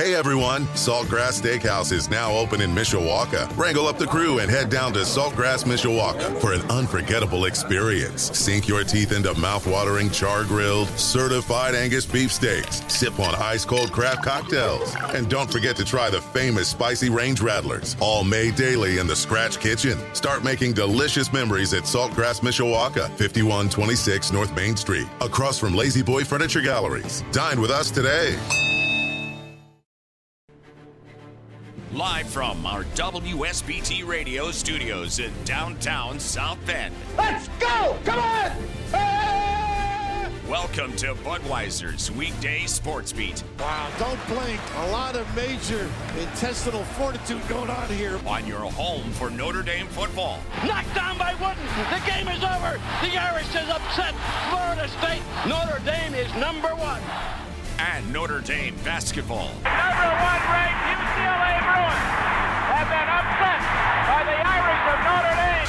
Hey everyone, Saltgrass Steakhouse is now open in Mishawaka. Wrangle up the crew and head down to Saltgrass Mishawaka for an unforgettable experience. Sink your teeth into mouth-watering char-grilled, certified Angus beef steaks. Sip on ice-cold craft cocktails. And don't forget to try the famous spicy range rattlers, all made daily in the Scratch Kitchen. Start making delicious memories at Saltgrass Mishawaka, 5126 North Main Street, across from Lazy Boy Furniture Galleries. Dine with us today. Live from our WSBT radio studios in downtown South Bend. Let's go! Come on! Hey! Welcome to Budweiser's Weekday Sports Beat. Wow, don't blink. A lot of major intestinal fortitude going on here. On your home for Notre Dame football. Knocked down by Wooden. The game is over. The Irish is upset Florida State. Notre Dame is #1. And Notre Dame basketball. #1 ranked UCLA Bruins have been upset by the Irish of Notre Dame.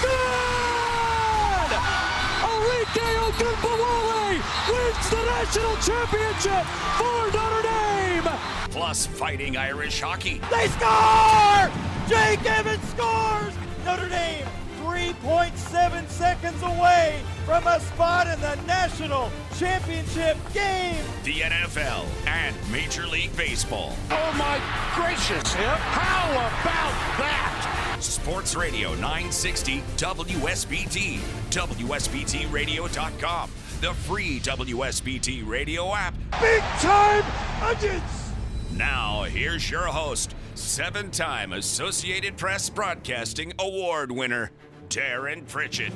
Arike Ogunbowale wins the national championship for Notre Dame. Plus fighting Irish hockey. They score! Jake Evans scores! Notre Dame 3.7 seconds away from a spot in the national championship game. The NFL and Major League Baseball. Oh my gracious, how about that? Sports Radio 960 WSBT, WSBTradio.com, the free WSBT radio app. Big time Onions! Now, here's your host, 7-time Associated Press Broadcasting Award winner, Darren Pritchett.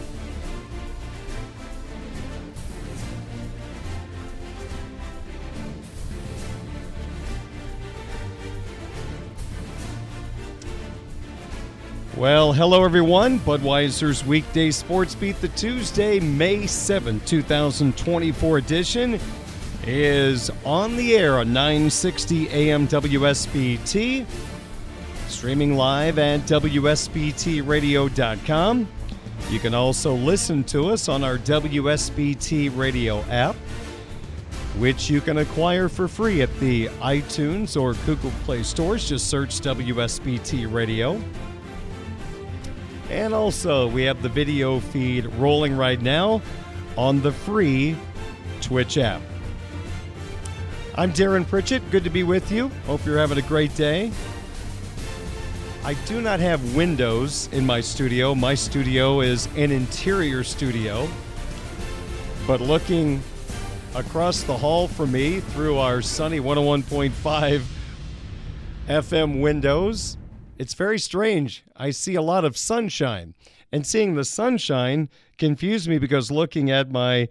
Well, hello everyone. Budweiser's Weekday Sports Beat, the Tuesday, May 7, 2024 edition is on the air on 960 AM WSBT, streaming live at WSBTradio.com. You can also listen to us on our WSBT radio app, which you can acquire for free at the iTunes or Google Play stores. Just search WSBT Radio. And also, we have the video feed rolling right now on the free Twitch app. I'm Darren Pritchett. Good to be with you. Hope you're having a great day. I do not have windows in my studio. My studio is an interior studio. But looking across the hall from me through our sunny 101.5 FM windows, it's very strange. I see a lot of sunshine. And seeing the sunshine confused me because looking at my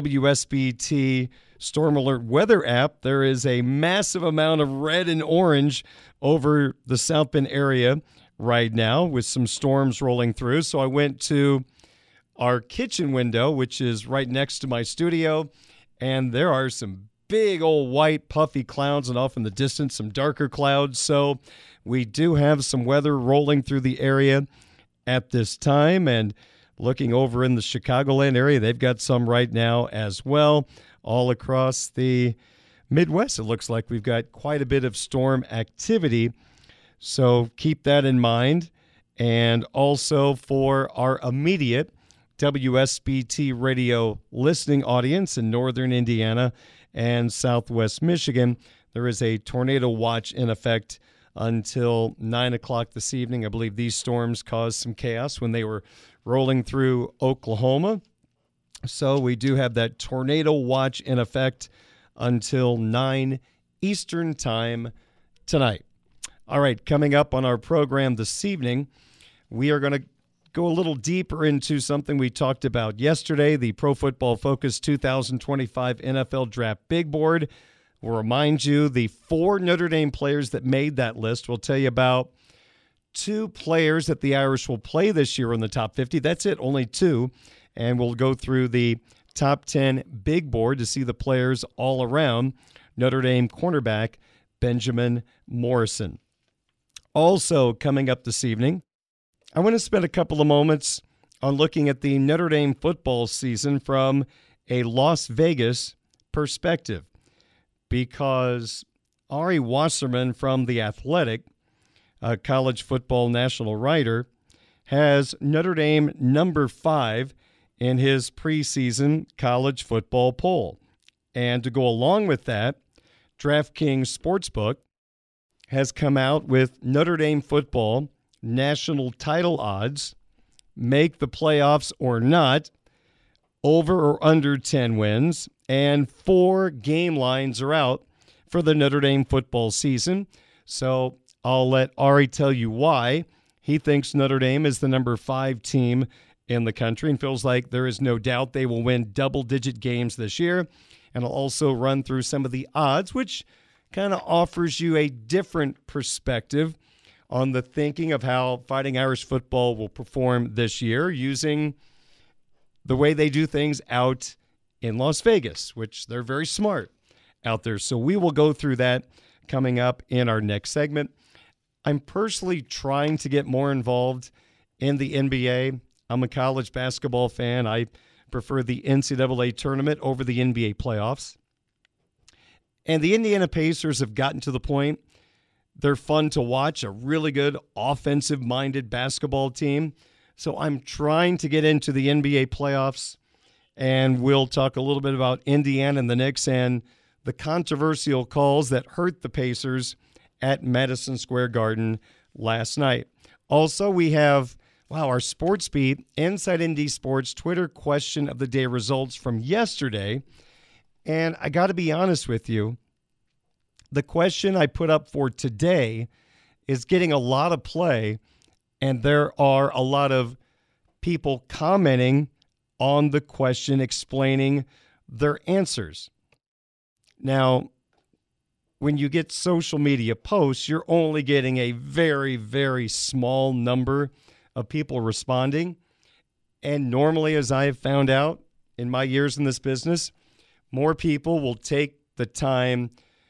WSBT Storm Alert weather app, there is a massive amount of red and orange over the South Bend area right now with some storms rolling through. So I went to our kitchen window, which is right next to my studio, and there are some big old white puffy clouds and off in the distance some darker clouds. So we do have some weather rolling through the area at this time, and looking over in the Chicagoland area, they've got some right now as well. All across the Midwest, it looks like we've got quite a bit of storm activity. So keep that in mind. And also for our immediate WSBT radio listening audience in northern Indiana and southwest Michigan, there is a tornado watch in effect until 9 o'clock this evening. I believe these storms caused some chaos when they were rolling through Oklahoma. So we do have that tornado watch in effect until 9 Eastern time tonight. All right, coming up on our program this evening, we are going to go a little deeper into something we talked about yesterday, the Pro Football Focus 2025 NFL Draft Big Board. We'll remind you the 4 Notre Dame players that made that list. We'll tell you about 2 players that the Irish will play this year in the top 50. That's it, only 2. And we'll go through the top 10 big board to see the players all around Notre Dame cornerback Benjamin Morrison. Also coming up this evening, I want to spend a couple of moments on looking at the Notre Dame football season from a Las Vegas perspective, because Ari Wasserman from The Athletic, a college football national writer, has Notre Dame number 5 in his preseason college football poll. And to go along with that, DraftKings Sportsbook has come out with Notre Dame football national title odds, make the playoffs or not, over or under 10 wins, and 4 game lines are out for the Notre Dame football season. So I'll let Ari tell you why he thinks Notre Dame is the number 5 team in the country and feels like there is no doubt they will win double-digit games this year. And I'll also run through some of the odds, which kind of offers you a different perspective on the thinking of how Fighting Irish football will perform this year using the way they do things out in Las Vegas, which they're very smart out there. So we will go through that coming up in our next segment. I'm personally trying to get more involved in the NBA. I'm a college basketball fan. I prefer the NCAA tournament over the NBA playoffs. And the Indiana Pacers have gotten to the point they're fun to watch, a really good offensive-minded basketball team. So I'm trying to get into the NBA playoffs, and we'll talk a little bit about Indiana and the Knicks and the controversial calls that hurt the Pacers at Madison Square Garden last night. Also, we have, our Sports Beat, Inside Indy Sports Twitter question of the day results from yesterday. And I got to be honest with you, the question I put up for today is getting a lot of play, and there are a lot of people commenting on the question, explaining their answers. Now, when you get social media posts, you're only getting a very, very small number of people responding. And normally, as I have found out in my years in this business, more people will take the time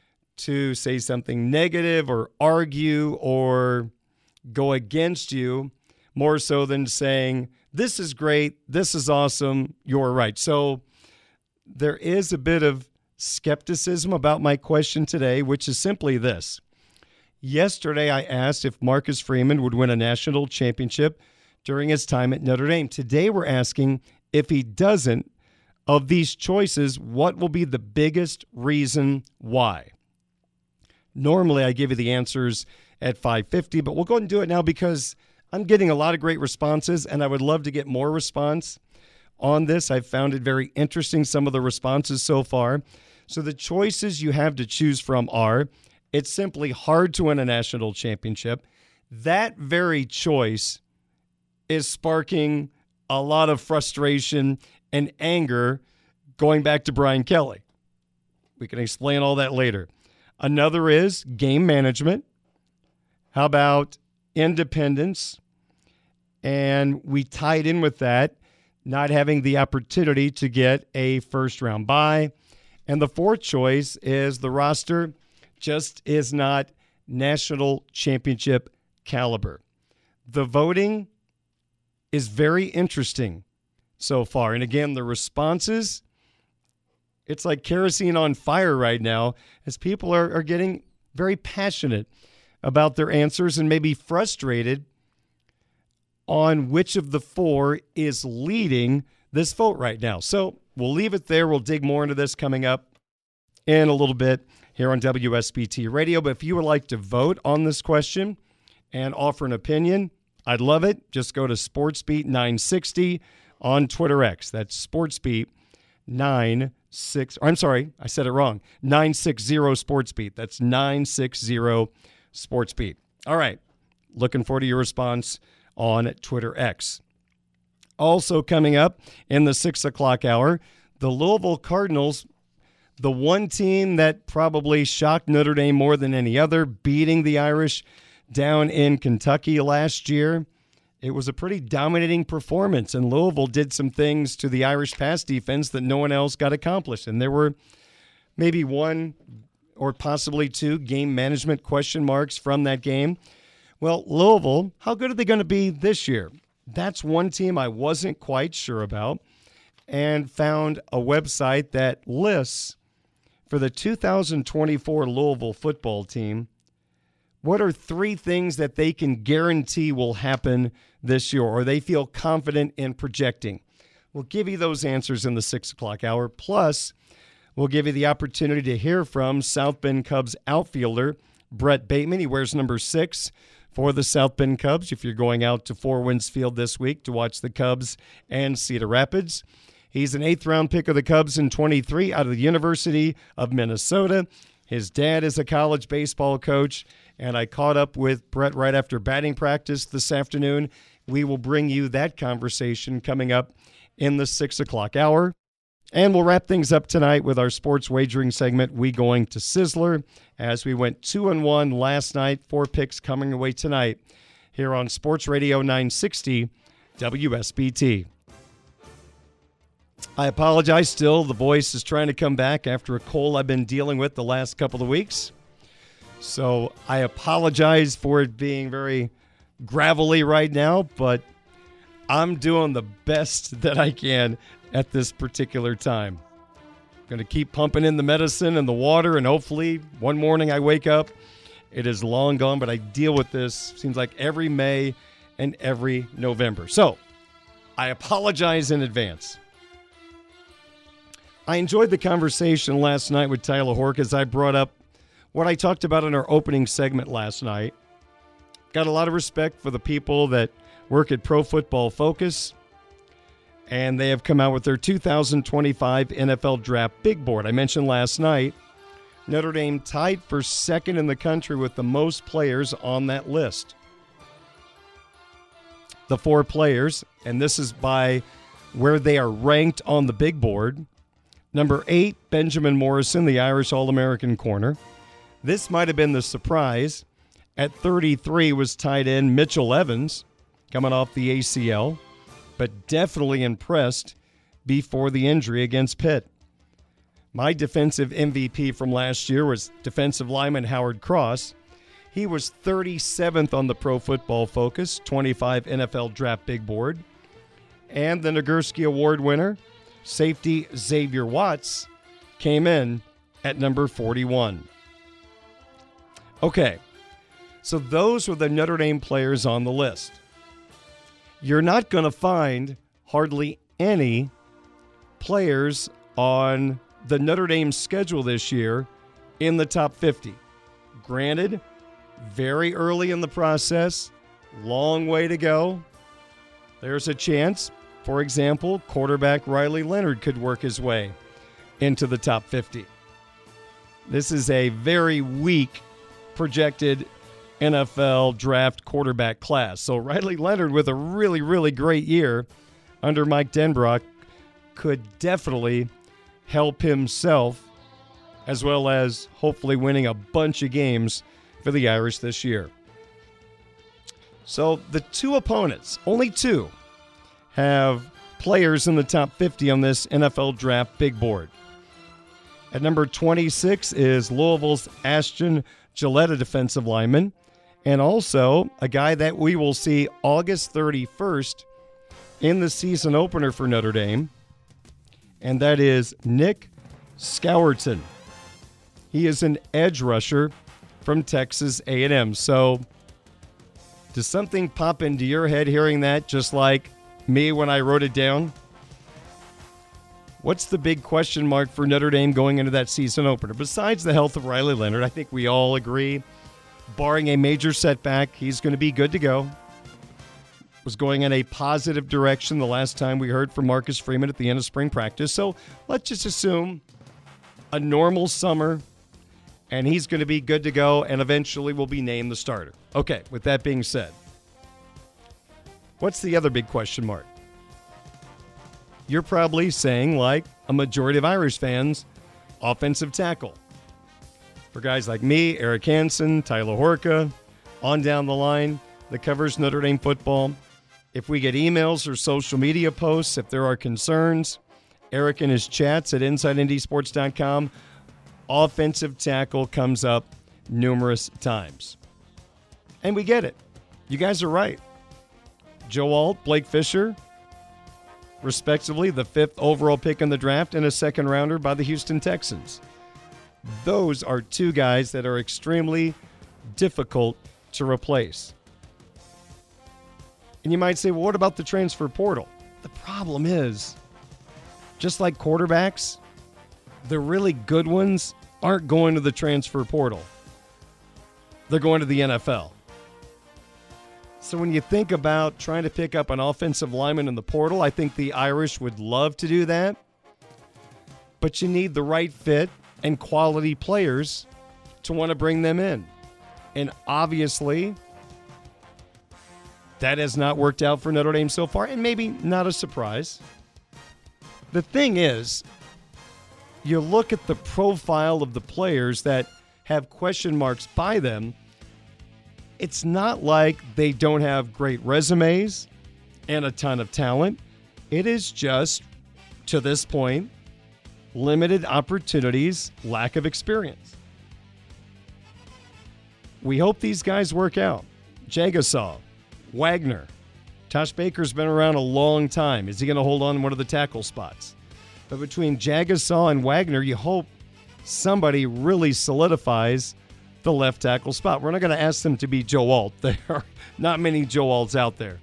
to say something negative or argue or go against you more so than saying, this is great, this is awesome, you're right. So there is a bit of skepticism about my question today, which is simply this. Yesterday, I asked if Marcus Freeman would win a national championship during his time at Notre Dame. Today, we're asking if he doesn't, of these choices, what will be the biggest reason why? Normally, I give you the answers at 5:50, but we'll go ahead and do it now because I'm getting a lot of great responses, and I would love to get more response on this. I've found it very interesting, some of the responses so far. So the choices you have to choose from are, it's simply hard to win a national championship. That very choice is sparking a lot of frustration and anger going back to Brian Kelly. We can explain all that later. Another is game management. How about independence? And we tied in with that, not having the opportunity to get a first-round bye. And the fourth choice is the roster just is not national championship caliber. The voting is very interesting so far. And again, the responses, it's like kerosene on fire right now as people are getting very passionate about their answers and maybe frustrated on which of the 4 is leading this vote right now. So we'll leave it there. We'll dig more into this coming up in a little bit here on WSBT Radio. But if you would like to vote on this question and offer an opinion, I'd love it. Just go to SportsBeat 960 on Twitter X. That's SportsBeat 960. I'm sorry, I said it wrong. 960 SportsBeat. That's 960 SportsBeat. All right. Looking forward to your response on Twitter X. Also coming up in the 6 o'clock hour, the Louisville Cardinals, the one team that probably shocked Notre Dame more than any other, beating the Irish down in Kentucky last year. It was a pretty dominating performance, and Louisville did some things to the Irish pass defense that no one else got accomplished. And there were maybe 1 or possibly 2 game management question marks from that game. Well, Louisville, how good are they going to be this year? That's one team I wasn't quite sure about, and found a website that lists for the 2024 Louisville football team, what are 3 things that they can guarantee will happen this year, or they feel confident in projecting? We'll give you those answers in the 6 o'clock hour. Plus, we'll give you the opportunity to hear from South Bend Cubs outfielder Brett Bateman. He wears number 6 for the South Bend Cubs if you're going out to Four Winds Field this week to watch the Cubs and Cedar Rapids. He's an 8th-round pick of the Cubs in 23 out of the University of Minnesota. His dad is a college baseball coach, and I caught up with Brett right after batting practice this afternoon. We will bring you that conversation coming up in the 6 o'clock hour. And we'll wrap things up tonight with our sports wagering segment, We Going to Sizzler, as we went 2-1 last night. 4 picks coming away tonight here on Sports Radio 960 WSBT. I apologize still. The voice is trying to come back after a cold I've been dealing with the last couple of weeks. So I apologize for it being very gravelly right now, but I'm doing the best that I can at this particular time. I'm going to keep pumping in the medicine and the water, and hopefully one morning I wake up, it is long gone, but I deal with this, seems like every May and every November. So I apologize in advance. I enjoyed the conversation last night with Tyler Hork as I brought up what I talked about in our opening segment last night. Got a lot of respect for the people that work at Pro Football Focus, and they have come out with their 2025 NFL Draft Big Board. I mentioned last night, Notre Dame tied for 2nd in the country with the most players on that list. The 4 players, and this is by where they are ranked on the big board. Number 8, Benjamin Morrison, the Irish All-American corner. This might have been the surprise. At 33 was tight end Mitchell Evans, coming off the ACL, but definitely impressed before the injury against Pitt. My defensive MVP from last year was defensive lineman Howard Cross. He was 37th on the Pro Football Focus 25 NFL Draft Big Board. And the Nagurski Award winner, safety Xavier Watts, came in at number 41. Okay, so those were the Notre Dame players on the list. You're not going to find hardly any players on the Notre Dame schedule this year in the top 50. Granted, very early in the process, long way to go. There's a chance, for example, quarterback Riley Leonard could work his way into the top 50. This is a very weak projected NFL draft quarterback class. So Riley Leonard, with a really, really great year under Mike Denbrock, could definitely help himself, as well as hopefully winning a bunch of games for the Irish this year. So the 2 opponents, only 2, have players in the top 50 on this NFL Draft Big Board. At number 26 is Louisville's Ashton Gillette, a defensive lineman, and also a guy that we will see August 31st in the season opener for Notre Dame, and that is Nick Scourton. He is an edge rusher from Texas A&M. So does something pop into your head hearing that, just like me when I wrote it down? What's the big question mark for Notre Dame going into that season opener? Besides the health of Riley Leonard, I think we all agree, barring a major setback, he's going to be good to go. Was going in a positive direction the last time we heard from Marcus Freeman at the end of spring practice. So let's just assume a normal summer, and he's going to be good to go and eventually will be named the starter. Okay, with that being said, what's the other big question mark? You're probably saying, like a majority of Irish fans, offensive tackle. For guys like me, Eric Hansen, Tyler Horka, on down the line that covers Notre Dame football, if we get emails or social media posts, if there are concerns, Eric in his chats at InsideNDSports.com, offensive tackle comes up numerous times. And we get it. You guys are right. Joe Alt, Blake Fisher, respectively, the 5th overall pick in the draft and a second rounder by the Houston Texans. Those are two guys that are extremely difficult to replace. And you might say, well, what about the transfer portal? The problem is, just like quarterbacks, the really good ones aren't going to the transfer portal. They're going to the NFL. So when you think about trying to pick up an offensive lineman in the portal, I think the Irish would love to do that. But you need the right fit and quality players to want to bring them in. And obviously, that has not worked out for Notre Dame so far, and maybe not a surprise. The thing is, you look at the profile of the players that have question marks by them, it's not like they don't have great resumes and a ton of talent. It is just, to this point, limited opportunities, lack of experience. We hope these guys work out. Jagasaw, Wagner. Tosh Baker's been around a long time. Is he going to hold on to one of the tackle spots? But between Jagasaw and Wagner, you hope somebody really solidifies the left tackle spot. We're not going to ask them to be Joe Alt. There are not many Joe Alts out there.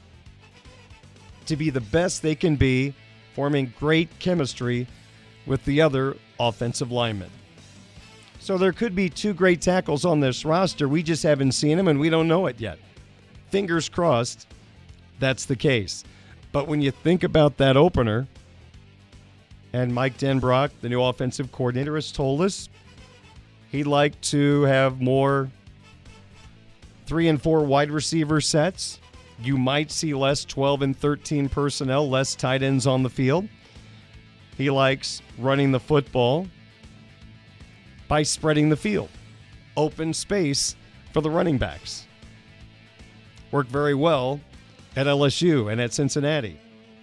To be the best they can be, forming great chemistry with the other offensive linemen. So there could be two great tackles on this roster. We just haven't seen them, and we don't know it yet. Fingers crossed that's the case. But when you think about that opener, and Mike Denbrock, the new offensive coordinator, has told us he'd like to have more 3 and 4 wide receiver sets. You might see less 12 and 13 personnel, less tight ends on the field. He likes running the football by spreading the field. Open space for the running backs. Worked very well at LSU and at Cincinnati.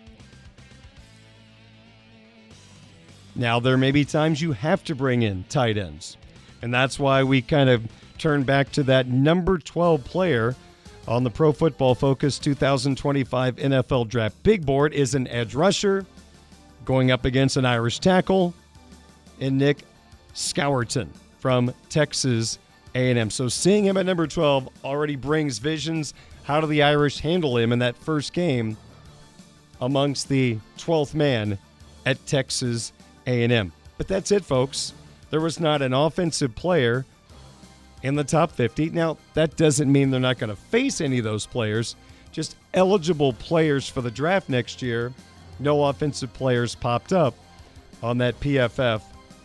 Now, there may be times you have to bring in tight ends. And that's why we kind of turn back to that number 12 player on the Pro Football Focus 2025 NFL Draft Big Board is an edge rusher going up against an Irish tackle in Nick Scourton from Texas A&M. So seeing him at number 12 already brings visions. How do the Irish handle him in that first game amongst the 12th man at Texas A&M? But that's it, folks. There was not an offensive player in the top 50. Now, that doesn't mean they're not going to face any of those players. Just eligible players for the draft next year. No offensive players popped up on that PFF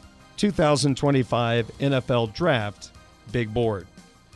2025 NFL Draft Big Board.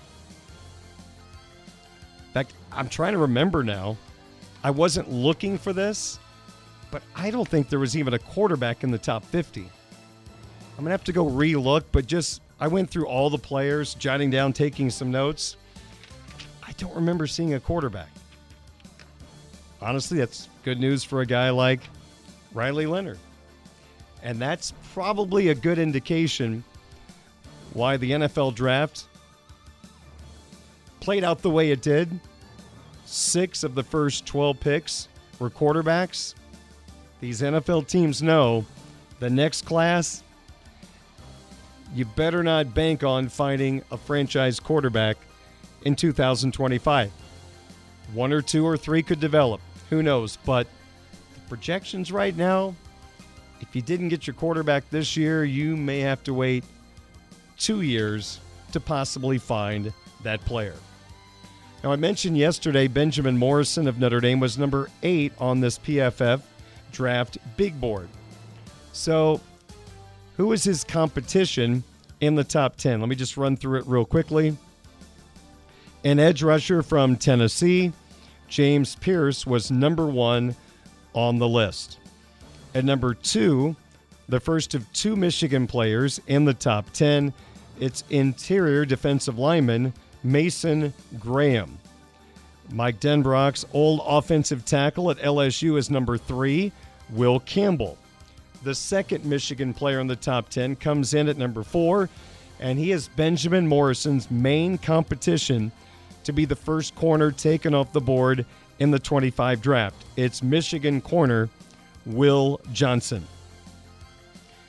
In fact, I'm trying to remember now. I wasn't looking for this, but I don't think there was even a quarterback in the top 50. I'm going to have to go re-look, but I went through all the players, jotting down, taking some notes. I don't remember seeing a quarterback. Honestly, that's good news for a guy like Riley Leonard. And that's probably a good indication why the NFL draft played out the way it did. 6 of the first 12 picks were quarterbacks. These NFL teams know the next class, you better not bank on finding a franchise quarterback in 2025. 1 or 2 or 3 could develop. Who knows? But the projections right now, if you didn't get your quarterback this year, you may have to wait 2 years to possibly find that player. Now, I mentioned yesterday Benjamin Morrison of Notre Dame was number 8 on this PFF Draft Big Board. So, who is his competition in the top 10? Let me just run through it real quickly. An edge rusher from Tennessee, James Pierce, was number 1 on the list. At number 2, the first of 2 Michigan players in the top 10, it's interior defensive lineman Mason Graham. Mike Denbrock's old offensive tackle at LSU is number 3, Will Campbell. The second Michigan player in the top 10 comes in at number 4, and he is Benjamin Morrison's main competition to be the first corner taken off the board in the 25 draft. It's Michigan corner Will Johnson.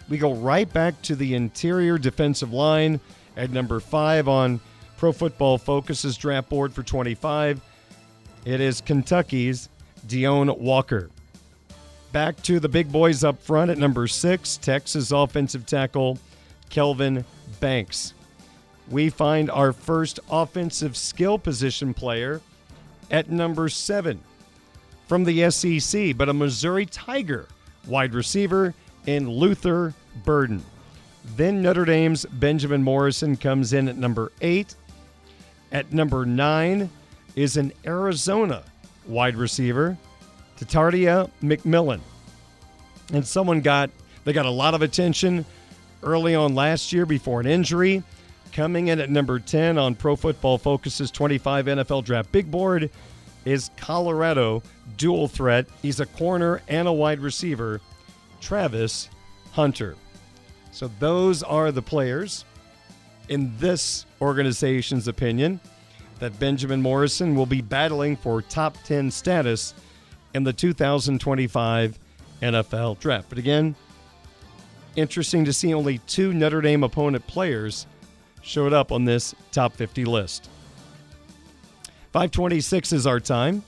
We go right back to the interior defensive line at number 5 on Pro Football Focus's draft board for 25. It is Kentucky's Deone Walker. Back to the big boys up front at number 6, Texas offensive tackle Kelvin Banks. We find our first offensive skill position player at number 7 from the SEC, but a Missouri Tiger wide receiver in Luther Burden. Then Notre Dame's Benjamin Morrison comes in at number 8. At number 9 is an Arizona wide receiver, Tatardia McMillan. And they got a lot of attention early on last year before an injury. Coming in at number 10 on Pro Football Focus's 25 NFL Draft Big Board is Colorado dual threat. He's a corner and a wide receiver, Travis Hunter. So those are the players, in this organization's opinion, that Benjamin Morrison will be battling for top 10 status in the 2025 NFL Draft. But again, interesting to see only 2 Notre Dame opponent players showed up on this top 50 list. 5:26 is our time.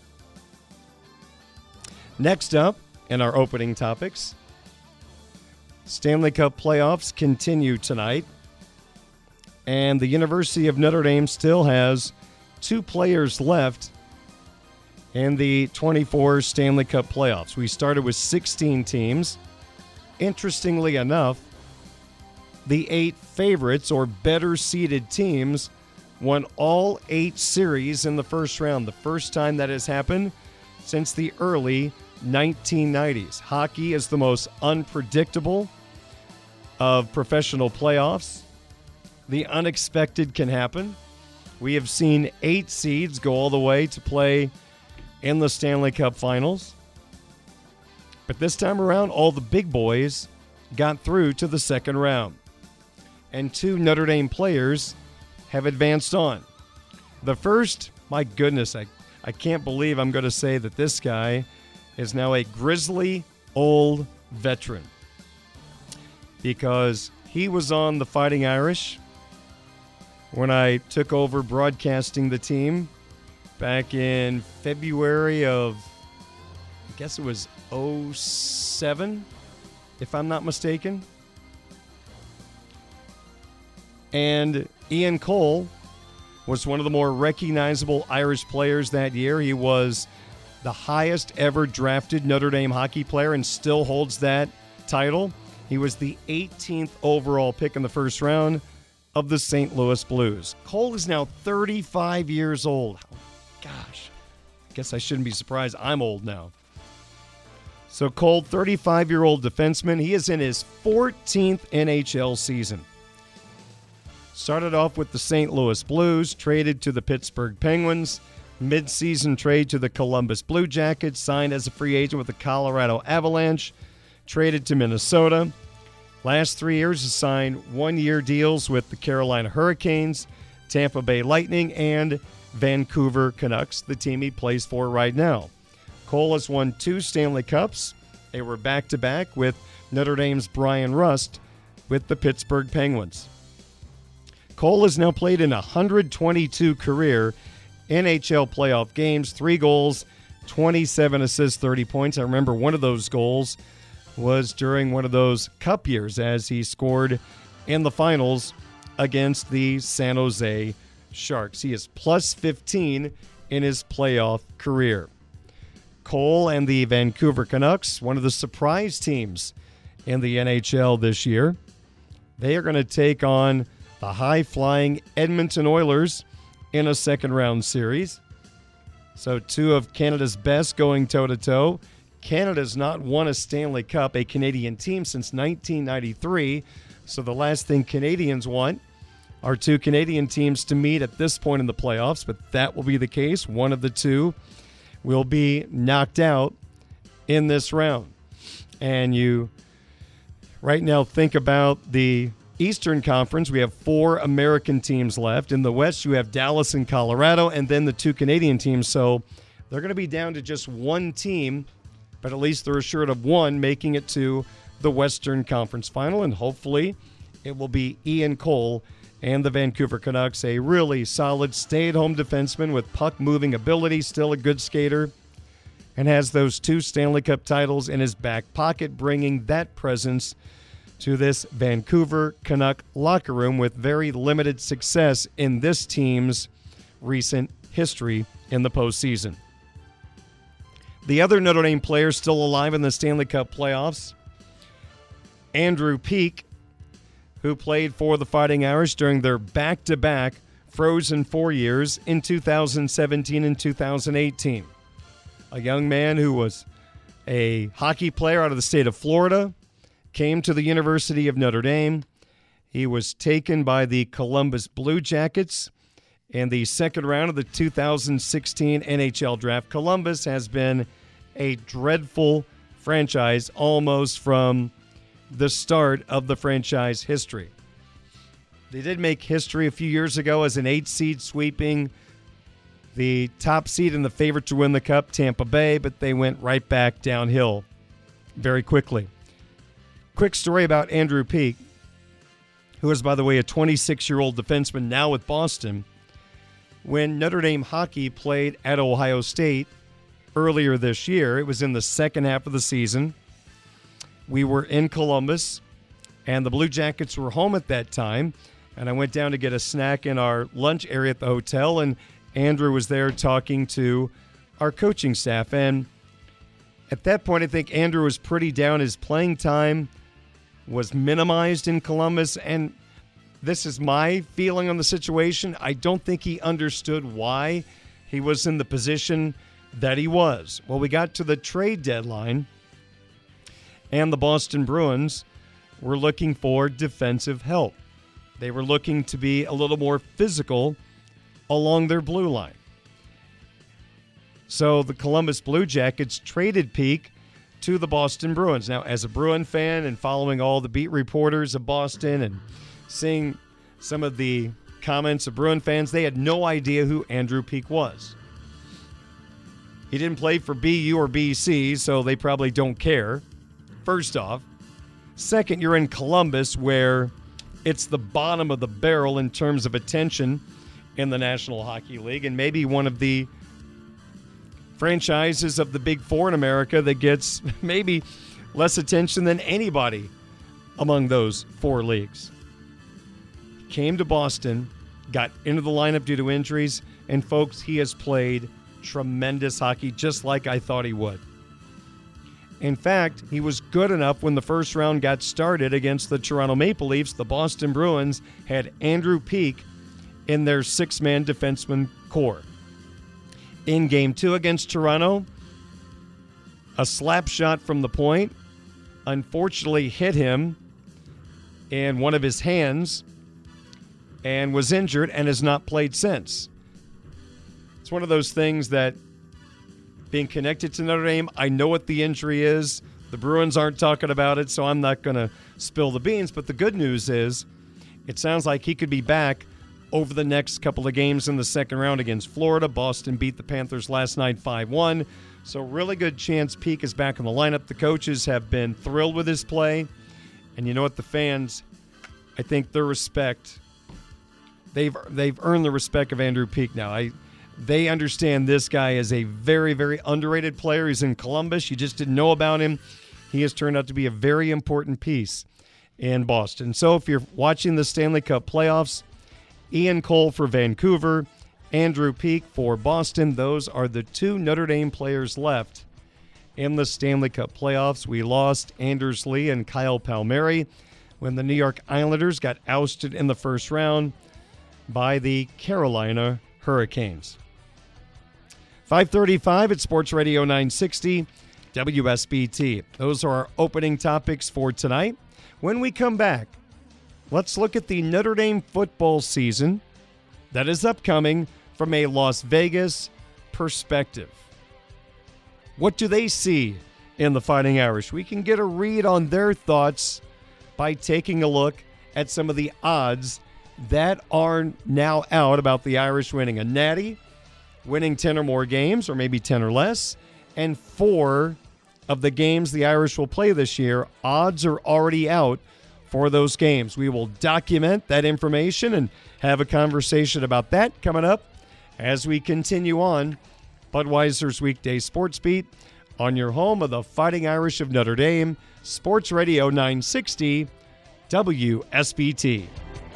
Next up in our opening topics, Stanley Cup playoffs continue tonight, and the University of Notre Dame still has 2 players left in the 24 Stanley Cup playoffs. We started with 16 teams. Interestingly enough, the 8 favorites or better seeded teams won all 8 series in the first round. The first time that has happened since the early 1990s. Hockey is the most unpredictable of professional playoffs. The unexpected can happen. We have seen 8 seeds go all the way to play in the Stanley Cup Finals. But this time around, all the big boys got through to the second round. And 2 Notre Dame players have advanced on. The first, my goodness, I can't believe I'm going to say that this guy is now a grizzly old veteran, because he was on the Fighting Irish when I took over broadcasting the team back in February of, I guess it was 07, if I'm not mistaken. And Ian Cole was one of the more recognizable Irish players that year. He was the highest ever drafted Notre Dame hockey player and still holds that title. He was the 18th overall pick in the first round of the St. Louis Blues. Cole is now 35 years old. Gosh, I guess I shouldn't be surprised. I'm old now. So Cole, 35-year-old defenseman. He is in his 14th NHL season. Started off with the St. Louis Blues, traded to the Pittsburgh Penguins, mid-season trade to the Columbus Blue Jackets, signed as a free agent with the Colorado Avalanche, traded to Minnesota. Last 3 years, has signed 1-year deals with the Carolina Hurricanes, Tampa Bay Lightning, and Vancouver Canucks, the team he plays for right now. Cole has won 2 Stanley Cups. They were back-to-back with Notre Dame's Brian Rust with the Pittsburgh Penguins. Cole has now played in 122 career NHL playoff games, 3 goals, 27 assists, 30 points. I remember one of those goals was during one of those cup years as he scored in the finals against the San Jose Sharks. He is plus 15 in his playoff career. Cole and the Vancouver Canucks, one of the surprise teams in the NHL this year. They are going to take on the high-flying Edmonton Oilers in a second-round series. So 2 of Canada's best going toe-to-toe. Canada's not won a Stanley Cup, a Canadian team, since 1993. So the last thing Canadians want are 2 Canadian teams to meet at this point in the playoffs, but that will be the case. One of the 2 will be knocked out in this round. And you right now think about the Eastern Conference. We have 4 American teams left. In the West, you have Dallas and Colorado, and then the 2 Canadian teams. So they're going to be down to just 1 team, but at least they're assured of 1 making it to the Western Conference Final, and hopefully it will be Ian Cole and the Vancouver Canucks, a really solid stay-at-home defenseman with puck-moving ability, still a good skater, and has those 2 Stanley Cup titles in his back pocket, bringing that presence to this Vancouver Canuck locker room with very limited success in this team's recent history in the postseason. The other Notre Dame player still alive in the Stanley Cup playoffs, Andrew Peeke, who played for the Fighting Irish during their back-to-back Frozen 4 years in 2017 and 2018. A young man who was a hockey player out of the state of Florida, came to the University of Notre Dame. He was taken by the Columbus Blue Jackets in the second round of the 2016 NHL Draft. Columbus has been a dreadful franchise almost from the start of the franchise history. They did make history a few years ago as an 8 seed sweeping the top seed and the favorite to win the Cup, Tampa Bay, but they went right back downhill very quickly. Quick story about Andrew Peeke, who is, by the way, a 26-year-old defenseman now with Boston. When Notre Dame hockey played at Ohio State earlier this year, it was in the second half of the season. We were in Columbus, and the Blue Jackets were home at that time, and I went down to get a snack in our lunch area at the hotel, and Andrew was there talking to our coaching staff. And at that point, I think Andrew was pretty down. His playing time was minimized in Columbus, and this is my feeling on the situation. I don't think he understood why he was in the position that he was. Well, we got to the trade deadline, and the Boston Bruins were looking for defensive help. They were looking to be a little more physical along their blue line. So the Columbus Blue Jackets traded Peeke to the Boston Bruins. Now, as a Bruin fan and following all the beat reporters of Boston and seeing some of the comments of Bruin fans, they had no idea who Andrew Peeke was. He didn't play for BU or BC, so they probably don't care, first off. Second, you're in Columbus, where it's the bottom of the barrel in terms of attention in the National Hockey League, and maybe one of the franchises of the Big Four in America that gets maybe less attention than anybody among those 4 leagues. He came to Boston, got into the lineup due to injuries, and folks, he has played tremendous hockey, just like I thought he would. In fact, he was good enough when the first round got started against the Toronto Maple Leafs. The Boston Bruins had Andrew Peeke in their 6-man defenseman core. In Game 2 against Toronto, a slap shot from the point unfortunately hit him in one of his hands and was injured and has not played since. It's one of those things that, being connected to Notre Dame, I know what the injury is. The Bruins aren't talking about it, so I'm not going to spill the beans. But the good news is it sounds like he could be back over the next couple of games in the second round against Florida. Boston beat the Panthers last night 5-1. So really good chance Peeke is back in the lineup. The coaches have been thrilled with his play. And you know what? The fans, I think their respect, they've earned the respect of Andrew Peeke now. They understand this guy is a very, very underrated player. He's in Columbus. You just didn't know about him. He has turned out to be a very important piece in Boston. So if you're watching the Stanley Cup playoffs, Ian Cole for Vancouver, Andrew Peeke for Boston. Those are the 2 Notre Dame players left in the Stanley Cup playoffs. We lost Anders Lee and Kyle Palmieri when the New York Islanders got ousted in the first round by the Carolina Hurricanes. 5:35 at Sports Radio 960 WSBT. Those are our opening topics for tonight. When we come back, let's look at the Notre Dame football season that is upcoming from a Las Vegas perspective. What do they see in the Fighting Irish? We can get a read on their thoughts by taking a look at some of the odds that are now out about the Irish winning a natty, winning 10 or more games, or maybe 10 or less, and 4 of the games the Irish will play this year, odds are already out for those games. We will document that information and have a conversation about that coming up as we continue on Budweiser's Weekday Sports Beat on your home of the Fighting Irish of Notre Dame, Sports Radio 960 WSBT.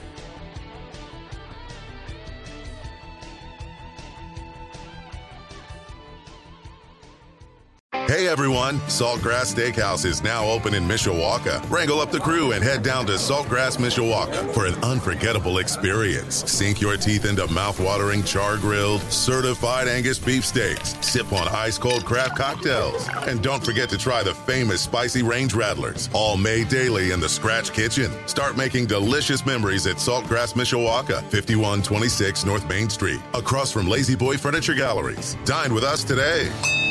Hey everyone, Saltgrass Steakhouse is now open in Mishawaka. Wrangle up the crew and head down to Saltgrass Mishawaka for an unforgettable experience. Sink your teeth into mouth-watering char-grilled, certified Angus beef steaks. Sip on ice-cold craft cocktails. And don't forget to try the famous spicy range rattlers, all made daily in the Scratch Kitchen. Start making delicious memories at Saltgrass Mishawaka, 5126 North Main Street, across from Lazy Boy Furniture Galleries. Dine with us today.